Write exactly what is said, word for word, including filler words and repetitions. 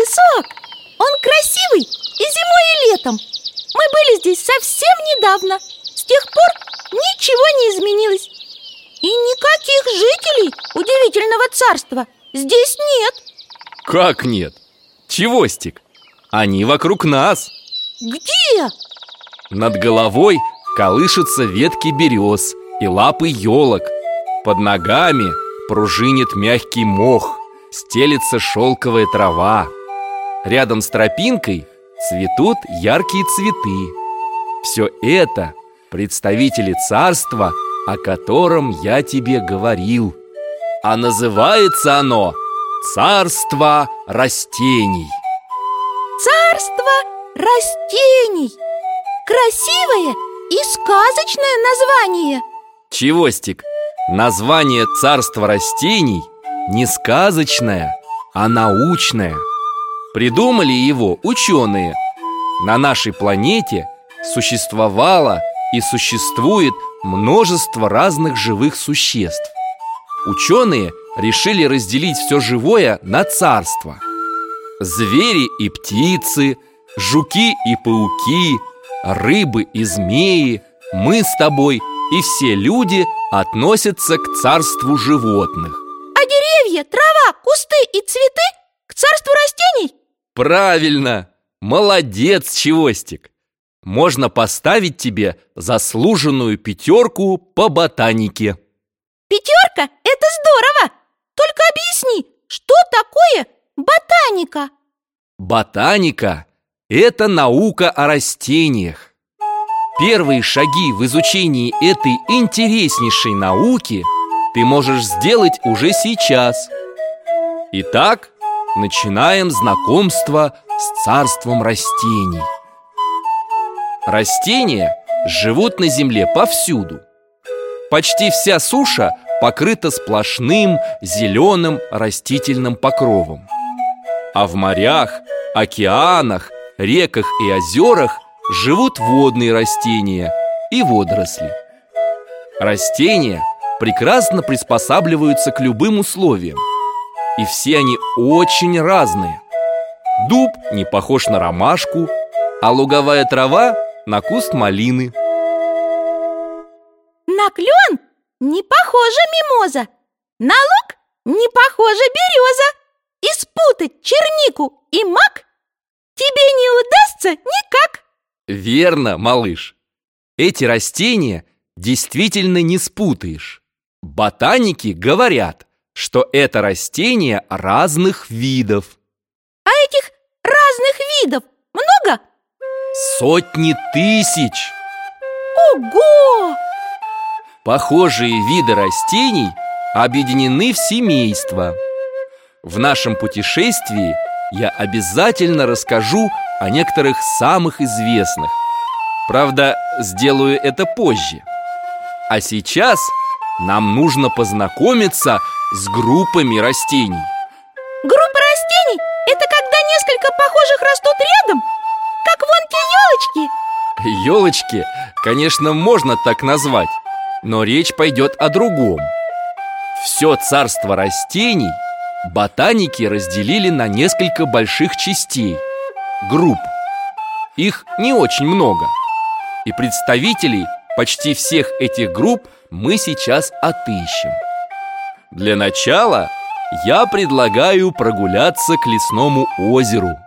лесок. Он красивый и зимой, и летом. Мы были здесь совсем недавно. С тех пор ничего не изменилось. И никаких жителей удивительного царства здесь нет. Как нет? Чевостик, они вокруг нас. Где? Над головой колышутся ветки берез и лапы елок. Под ногами пружинит мягкий мох, стелется шелковая трава. Рядом с тропинкой цветут яркие цветы. Все это представители царства, о котором я тебе говорил. А называется оно Царство растений. Царство растений. Красивое и сказочное название. Чевостик, название Царства растений не сказочное, а научное. Придумали его ученые. На нашей планете существовало и существует множество разных живых существ. Ученые решили разделить все живое на царства. Звери и птицы, жуки и пауки, рыбы и змеи, мы с тобой и все люди относятся к царству животных. А деревья, трава, кусты и цветы к царству растений? Правильно! Молодец, Чевостик! Можно поставить тебе заслуженную пятерку по ботанике. Пятерка – это здорово! Только объясни, что такое ботаника? Ботаника – это наука о растениях. Первые шаги в изучении этой интереснейшей науки ты можешь сделать уже сейчас. Итак, начинаем знакомство с царством растений. Растения живут на земле повсюду. Почти вся суша покрыта сплошным зеленым растительным покровом. А в морях, океанах, реках и озерах живут водные растения и водоросли. Растения прекрасно приспосабливаются к любым условиям, и все они очень разные. Дуб не похож на ромашку, а луговая трава на куст малины. На клен не похожа мимоза, на лук не похожа береза. И спутать чернику и мак тебе не удастся никак. Верно, малыш. Эти растения действительно не спутаешь. Ботаники говорят, что это растения разных видов. А этих разных видов много? Сотни тысяч. Ого! Похожие виды растений объединены в семейства. В нашем путешествии я обязательно расскажу о некоторых самых известных. Правда, сделаю это позже. А сейчас нам нужно познакомиться с группами растений. Группа растений – это когда несколько похожих растут рядом, как вон те елочки. Елочки, конечно, можно так назвать, но речь пойдет о другом. Все царство растений ботаники разделили на несколько больших частей, групп. Их не очень много. И представителей почти всех этих групп мы сейчас отыщем. Для начала я предлагаю прогуляться к лесному озеру.